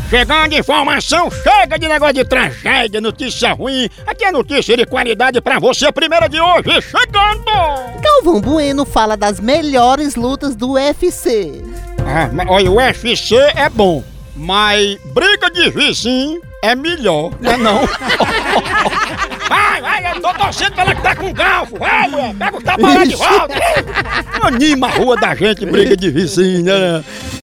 Chegando informação, chega de negócio de tragédia, notícia ruim. Aqui é notícia de qualidade pra você, a primeira de hoje, chegando! Galvão Bueno fala das melhores lutas do UFC. Olha, o UFC é bom, mas briga de vizinho é melhor, não é não? Vai, eu tô torcendo pra ela que tá com galfo. Vai, mulher, pega o tapa lá de volta. Anima a rua da gente, briga de vizinho, né?